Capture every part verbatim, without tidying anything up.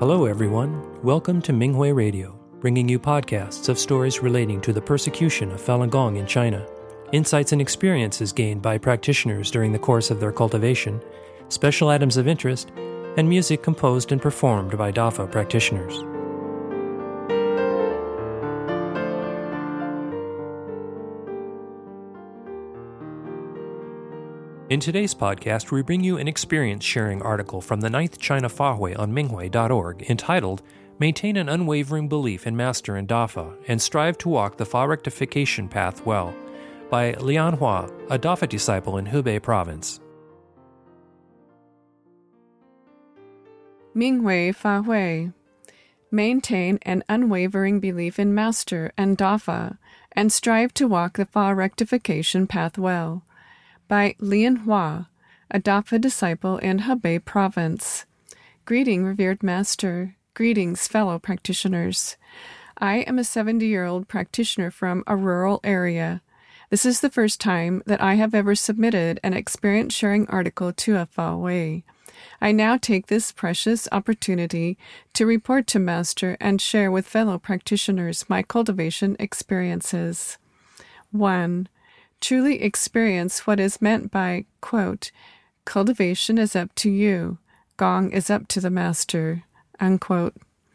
Hello, everyone. Welcome to Minghui Radio, bringing you podcasts of stories relating to the persecution of Falun Gong in China, insights and experiences gained by practitioners during the course of their cultivation, special items of interest, and music composed and performed by Dafa practitioners. In today's podcast, we bring you an experience-sharing article from the ninth China Fahui on Minghui dot org entitled Maintain an Unwavering Belief in Master and Dafa and Strive to Walk the Fa Rectification Path Well, by Lian Hua, a Dafa disciple in Hubei Province. Minghui Fahui. Maintain an unwavering belief in Master and Dafa and strive to walk the Fa Rectification Path Well, by Lian Hua, a Dafa disciple in Hebei Province. Greeting, revered Master. Greetings, fellow practitioners. I am a seventy-year-old practitioner from a rural area. This is the first time that I have ever submitted an experience-sharing article to a Fahui. I now take this precious opportunity to report to Master and share with fellow practitioners my cultivation experiences. one. Truly experience what is meant by, quote, cultivation is up to you, Gong is up to the Master, unquote.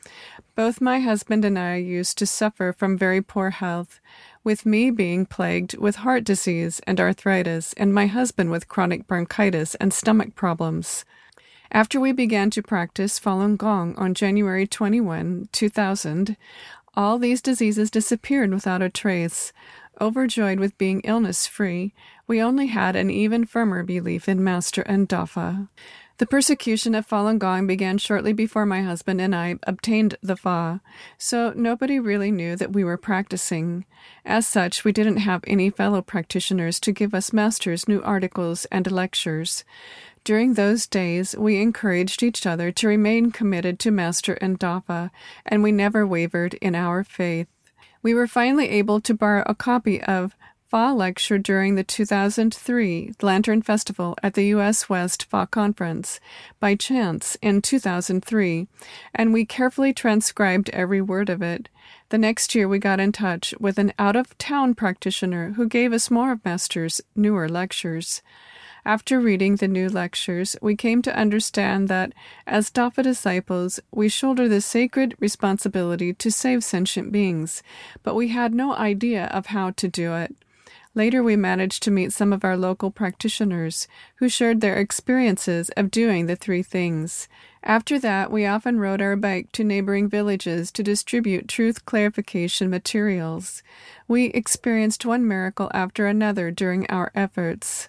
Both my husband and I used to suffer from very poor health, with me being plagued with heart disease and arthritis, and my husband with chronic bronchitis and stomach problems. After we began to practice Falun Gong on January twenty-first, two thousand, all these diseases disappeared without a trace. Overjoyed with being illness-free, we only had an even firmer belief in Master and Dafa. The persecution of Falun Gong began shortly before my husband and I obtained the Fa, so nobody really knew that we were practicing. As such, we didn't have any fellow practitioners to give us Master's new articles and lectures. During those days, we encouraged each other to remain committed to Master and Dafa, and we never wavered in our faith. We were finally able to borrow a copy of Fa lecture during the two thousand three Lantern Festival at the U S West Fa Conference by chance in two thousand three, and we carefully transcribed every word of it. The next year we got in touch with an out-of-town practitioner who gave us more of Master's newer lectures. After reading the new lectures, we came to understand that, as Dafa disciples, we shoulder the sacred responsibility to save sentient beings, but we had no idea of how to do it. Later, we managed to meet some of our local practitioners, who shared their experiences of doing the three things. After that, we often rode our bike to neighboring villages to distribute truth clarification materials. We experienced one miracle after another during our efforts.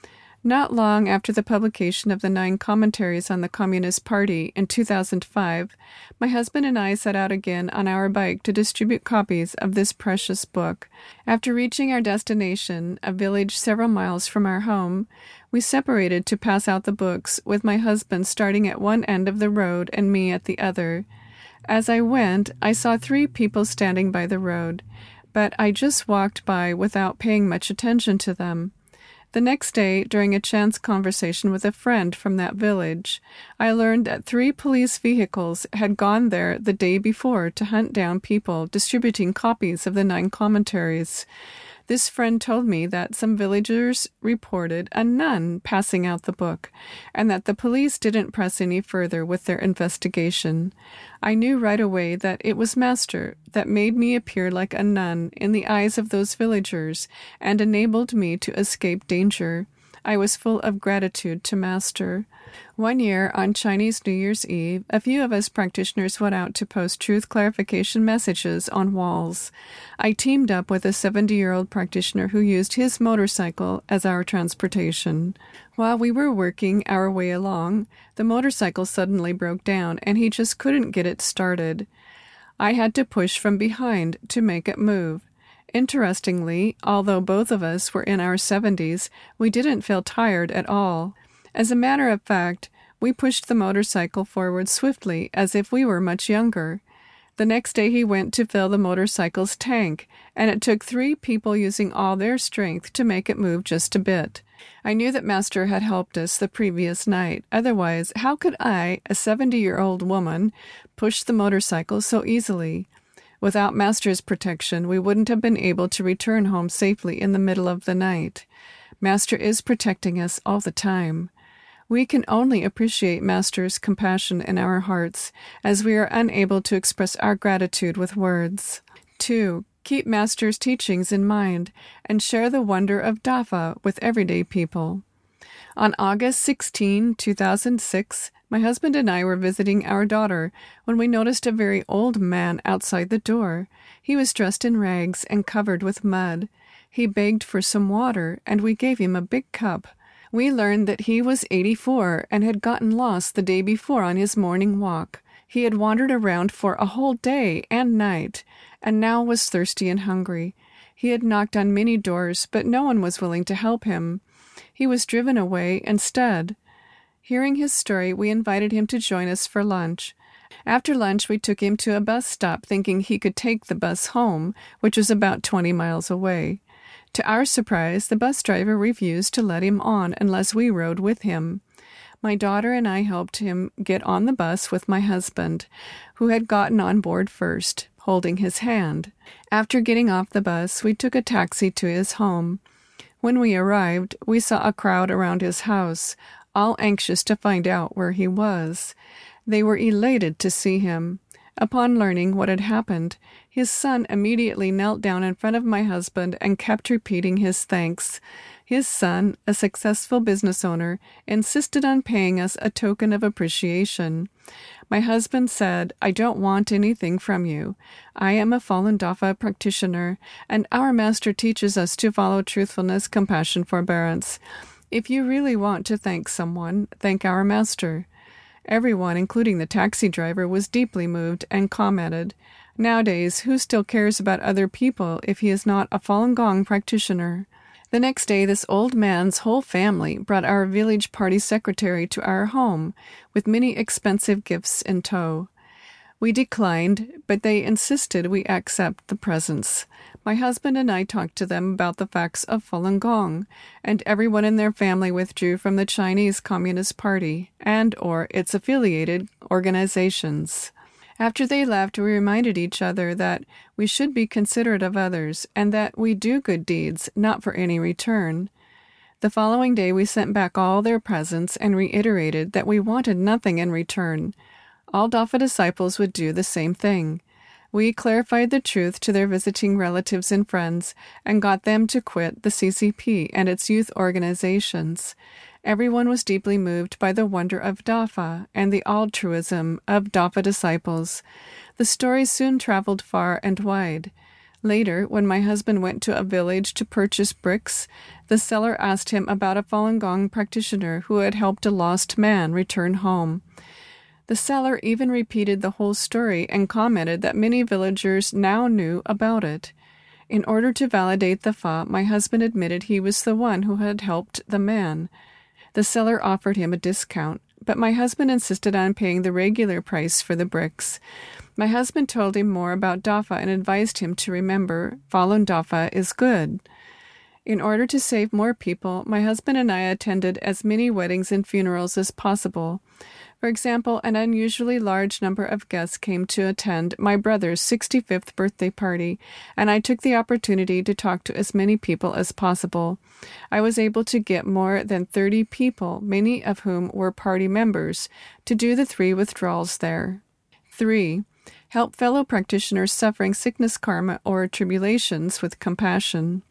Not long after the publication of the nine commentaries on the Communist Party in two thousand five, my husband and I set out again on our bike to distribute copies of this precious book. After reaching our destination, a village several miles from our home, we separated to pass out the books, with my husband starting at one end of the road and me at the other. As I went, I saw three people standing by the road, but I just walked by without paying much attention to them. The next day, during a chance conversation with a friend from that village, I learned that three police vehicles had gone there the day before to hunt down people distributing copies of the nine commentaries. This friend told me that some villagers reported a nun passing out the book, and that the police didn't press any further with their investigation. I knew right away that it was Master that made me appear like a nun in the eyes of those villagers and enabled me to escape danger. I was full of gratitude to Master. One year, on Chinese New Year's Eve, a few of us practitioners went out to post truth clarification messages on walls. I teamed up with a seventy-year-old practitioner who used his motorcycle as our transportation. While we were working our way along, the motorcycle suddenly broke down, and he just couldn't get it started. I had to push from behind to make it move. Interestingly, although both of us were in our seventies, we didn't feel tired at all. As a matter of fact, we pushed the motorcycle forward swiftly as if we were much younger. The next day he went to fill the motorcycle's tank, and it took three people using all their strength to make it move just a bit. I knew that Master had helped us the previous night. Otherwise, how could I, a seventy-year-old woman, push the motorcycle so easily? Without Master's protection, we wouldn't have been able to return home safely in the middle of the night. Master is protecting us all the time. We can only appreciate Master's compassion in our hearts, as we are unable to express our gratitude with words. Two. Keep Master's teachings in mind and share the wonder of Dafa with everyday people. On August sixteenth, two thousand six, my husband and I were visiting our daughter when we noticed a very old man outside the door. He was dressed in rags and covered with mud. He begged for some water, and we gave him a big cup. We learned that he was eighty-four and had gotten lost the day before on his morning walk. He had wandered around for a whole day and night, and now was thirsty and hungry. He had knocked on many doors, but no one was willing to help him. He was driven away instead. Hearing his story, we invited him to join us for lunch. After lunch, we took him to a bus stop, thinking he could take the bus home, which was about twenty miles away. To our surprise, the bus driver refused to let him on unless we rode with him. My daughter and I helped him get on the bus with my husband, who had gotten on board first, holding his hand. After getting off the bus, we took a taxi to his home. When we arrived, we saw a crowd around his house, all anxious to find out where he was. They were elated to see him. Upon learning what had happened, his son immediately knelt down in front of my husband and kept repeating his thanks. His son, a successful business owner, insisted on paying us a token of appreciation. My husband said, "I don't want anything from you. I am a Falun Dafa practitioner, and our master teaches us to follow truthfulness, compassion, forbearance. If you really want to thank someone, thank our master." Everyone, including the taxi driver, was deeply moved and commented, "Nowadays, who still cares about other people if he is not a Falun Gong practitioner?" The next day, this old man's whole family brought our village party secretary to our home, with many expensive gifts in tow. We declined, but they insisted we accept the presents. My husband and I talked to them about the facts of Falun Gong, and everyone in their family withdrew from the Chinese Communist Party and or its affiliated organizations. After they left, we reminded each other that we should be considerate of others and that we do good deeds, not for any return. The following day, we sent back all their presents and reiterated that we wanted nothing in return. All Dafa disciples would do the same thing. We clarified the truth to their visiting relatives and friends and got them to quit the C C P and its youth organizations. Everyone was deeply moved by the wonder of Dafa and the altruism of Dafa disciples. The story soon traveled far and wide. Later, when my husband went to a village to purchase bricks, the seller asked him about a Falun Gong practitioner who had helped a lost man return home. The seller even repeated the whole story and commented that many villagers now knew about it. In order to validate the fa, my husband admitted he was the one who had helped the man. The seller offered him a discount, but my husband insisted on paying the regular price for the bricks. My husband told him more about Dafa and advised him to remember, Falun Dafa is good. In order to save more people, my husband and I attended as many weddings and funerals as possible. For example, an unusually large number of guests came to attend my brother's sixty-fifth birthday party, and I took the opportunity to talk to as many people as possible. I was able to get more than thirty people, many of whom were party members, to do the three withdrawals there. Three. Help fellow practitioners suffering sickness karma or tribulations with compassion.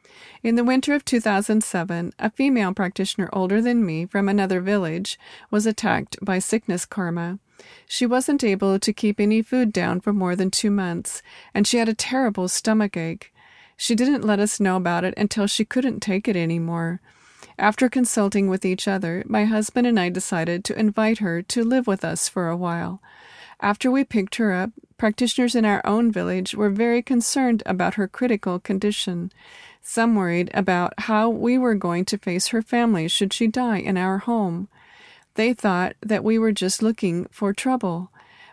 In the winter of two thousand seven, a female practitioner older than me from another village was attacked by sickness karma. She wasn't able to keep any food down for more than two months, and she had a terrible stomachache. She didn't let us know about it until she couldn't take it anymore. After consulting with each other, my husband and I decided to invite her to live with us for a while. After we picked her up, practitioners in our own village were very concerned about her critical condition. Some worried about how we were going to face her family should she die in our home. They thought that we were just looking for trouble.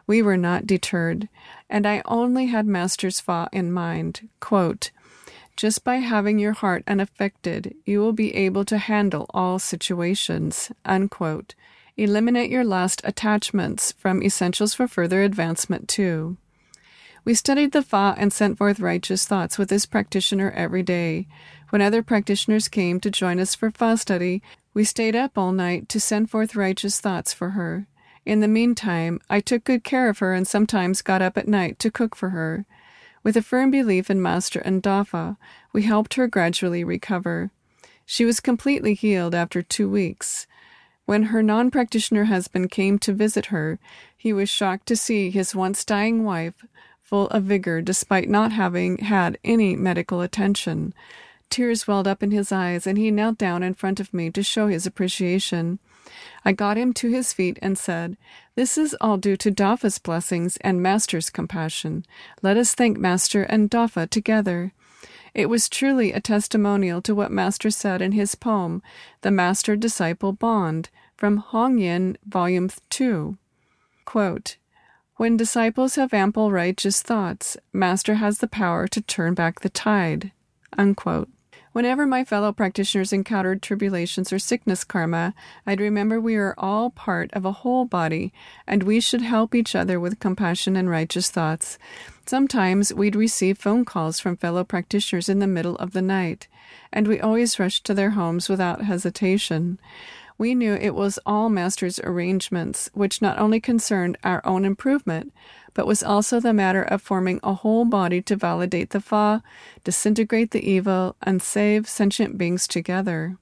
We were not deterred, and I only had Master's Fa in mind. Quote, just by having your heart unaffected, you will be able to handle all situations. Unquote. Eliminate your last attachments from Essentials for Further Advancement two. We studied the Fa and sent forth righteous thoughts with this practitioner every day. When other practitioners came to join us for Fa study, we stayed up all night to send forth righteous thoughts for her. In the meantime, I took good care of her and sometimes got up at night to cook for her. With a firm belief in Master and Dafa, we helped her gradually recover. She was completely healed after two weeks. When her non-practitioner husband came to visit her, he was shocked to see his once dying wife full of vigor despite not having had any medical attention. Tears welled up in his eyes, and he knelt down in front of me to show his appreciation. I got him to his feet and said, "This is all due to Dafa's blessings and Master's compassion. Let us thank Master and Dafa together." It was truly a testimonial to what Master said in his poem, The Master-Disciple Bond, from Hong Yin, Volume two. Quote, when disciples have ample righteous thoughts, Master has the power to turn back the tide. Unquote. Whenever my fellow practitioners encountered tribulations or sickness karma, I'd remember we are all part of a whole body, and we should help each other with compassion and righteous thoughts. Sometimes we'd receive phone calls from fellow practitioners in the middle of the night, and we always rushed to their homes without hesitation. We knew it was all Master's arrangements, which not only concerned our own improvement, but was also the matter of forming a whole body to validate the Fa, disintegrate the evil, and save sentient beings together.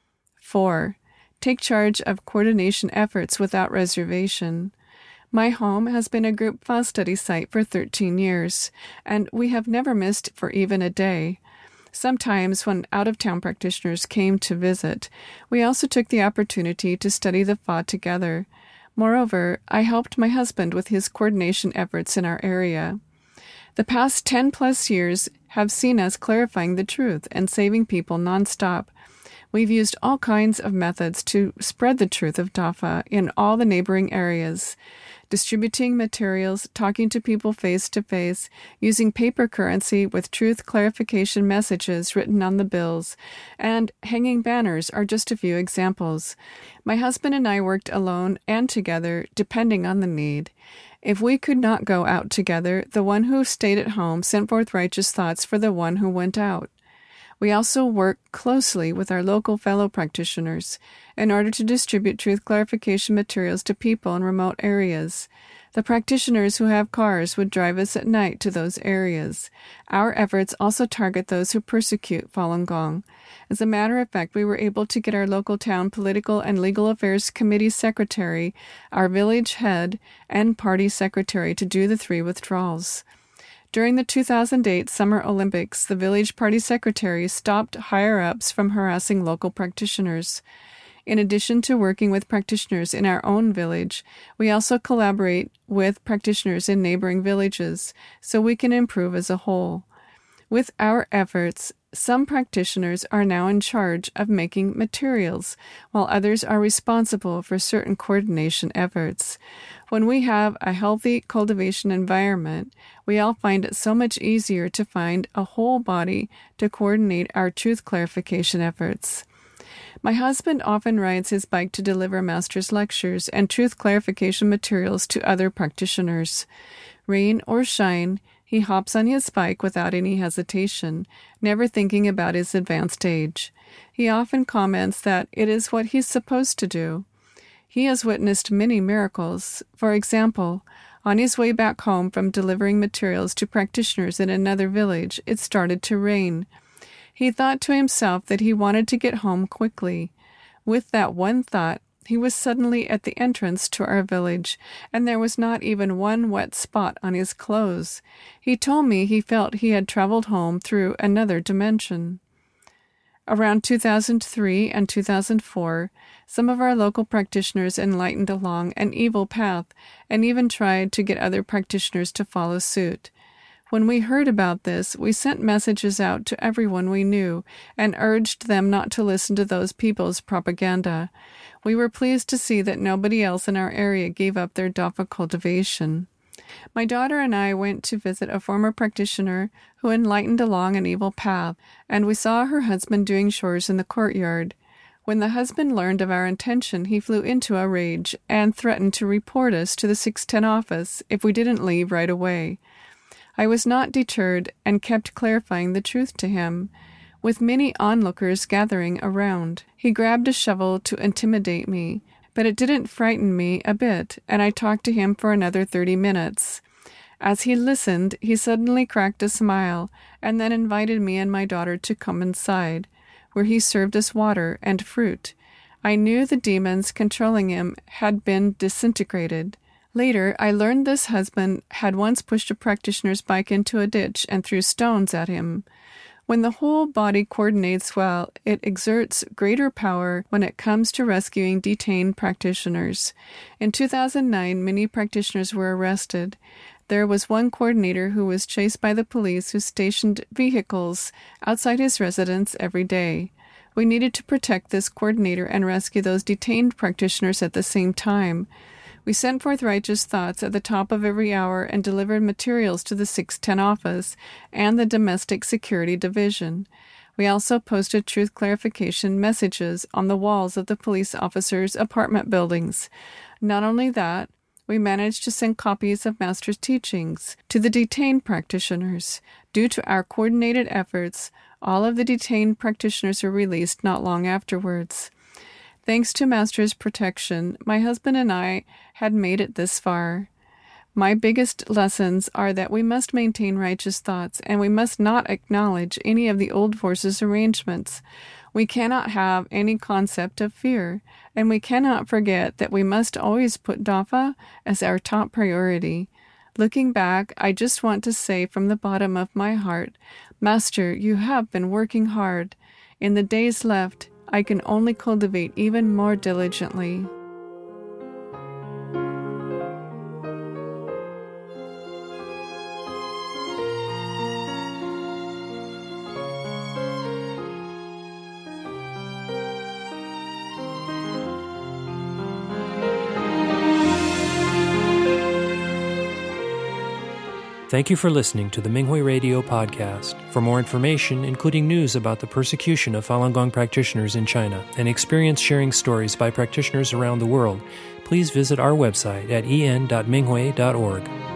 four. Take charge of coordination efforts without reservation. My home has been a group Fa study site for thirteen years, and we have never missed for even a day. Sometimes, when out-of-town practitioners came to visit, we also took the opportunity to study the Fa together. Moreover, I helped my husband with his coordination efforts in our area. The past ten-plus years have seen us clarifying the truth and saving people nonstop. We've used all kinds of methods to spread the truth of Dafa in all the neighboring areas, distributing materials, talking to people face-to-face, using paper currency with truth clarification messages written on the bills, and hanging banners are just a few examples. My husband and I worked alone and together, depending on the need. If we could not go out together, the one who stayed at home sent forth righteous thoughts for the one who went out. We also work closely with our local fellow practitioners in order to distribute truth clarification materials to people in remote areas. The practitioners who have cars would drive us at night to those areas. Our efforts also target those who persecute Falun Gong. As a matter of fact, we were able to get our local town political and legal affairs committee secretary, our village head, and party secretary to do the three withdrawals. During the two thousand eight Summer Olympics, the village party secretary stopped higher-ups from harassing local practitioners. In addition to working with practitioners in our own village, we also collaborate with practitioners in neighboring villages so we can improve as a whole. With our efforts, some practitioners are now in charge of making materials, while others are responsible for certain coordination efforts. When we have a healthy cultivation environment, we all find it so much easier to find a whole body to coordinate our truth clarification efforts. My husband often rides his bike to deliver Master's lectures and truth clarification materials to other practitioners. Rain or shine, he hops on his bike without any hesitation, never thinking about his advanced age. He often comments that it is what he's supposed to do. He has witnessed many miracles. For example, on his way back home from delivering materials to practitioners in another village, it started to rain. He thought to himself that he wanted to get home quickly. With that one thought, he was suddenly at the entrance to our village, and there was not even one wet spot on his clothes. He told me he felt he had traveled home through another dimension. Around two thousand three and two thousand four, some of our local practitioners enlightened along an evil path and even tried to get other practitioners to follow suit. When we heard about this, we sent messages out to everyone we knew and urged them not to listen to those people's propaganda. We were pleased to see that nobody else in our area gave up their Dafa cultivation. My daughter and I went to visit a former practitioner who enlightened along an evil path, and we saw her husband doing chores in the courtyard. When the husband learned of our intention, he flew into a rage and threatened to report us to the six ten office if we didn't leave right away. I was not deterred and kept clarifying the truth to him, with many onlookers gathering around. He grabbed a shovel to intimidate me, but it didn't frighten me a bit, and I talked to him for another thirty minutes. As he listened, he suddenly cracked a smile, and then invited me and my daughter to come inside, where he served us water and fruit. I knew the demons controlling him had been disintegrated. Later, I learned this husband had once pushed a practitioner's bike into a ditch and threw stones at him. When the whole body coordinates well, it exerts greater power when it comes to rescuing detained practitioners. In two thousand nine, many practitioners were arrested. There was one coordinator who was chased by the police who stationed vehicles outside his residence every day. We needed to protect this coordinator and rescue those detained practitioners at the same time. We sent forth righteous thoughts at the top of every hour and delivered materials to the six ten office and the Domestic Security Division. We also posted truth clarification messages on the walls of the police officers' apartment buildings. Not only that, we managed to send copies of Master's teachings to the detained practitioners. Due to our coordinated efforts, all of the detained practitioners were released not long afterwards. Thanks to Master's protection, my husband and I had made it this far. My biggest lessons are that we must maintain righteous thoughts, and we must not acknowledge any of the old forces' arrangements. We cannot have any concept of fear, and we cannot forget that we must always put Dafa as our top priority. Looking back, I just want to say from the bottom of my heart, Master, you have been working hard. In the days left, I can only cultivate even more diligently. Thank you for listening to the Minghui Radio Podcast. For more information, including news about the persecution of Falun Gong practitioners in China and experience-sharing stories by practitioners around the world, please visit our website at en dot minghui dot org.